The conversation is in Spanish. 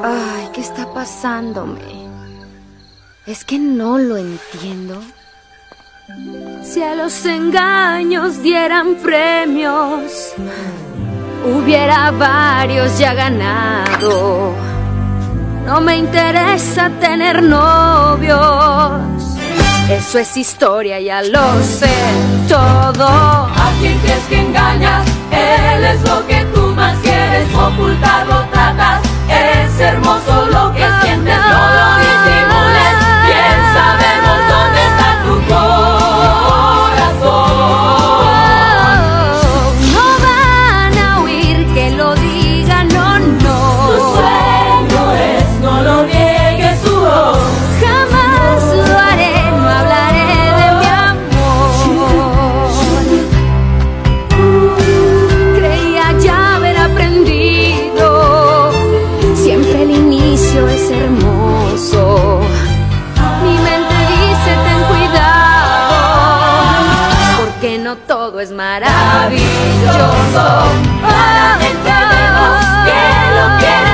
Ay, ¿qué está pasándome? Es que no lo entiendo. Si a los engaños dieran premios, hubiera varios ya ganado. No me interesa tener novios. Eso es historia, ya lo sé todo. ¿A quién crees que engañas? Él es lo que tú más quieres, ocultarlo tratas. Es hermoso lo que sientes, no lo disimules. Bien sabemos dónde está tu corazón. No van a oír que lo diga, no, no. Tu sueño es, no lo niegues su voz. Jamás lo haré, no hablaré de mi amor. Creía ya haber aprendido. Siempre el inicio es hermoso. Mi mente dice ten cuidado, porque no todo es maravilloso. Claramente vemos que lo quieres.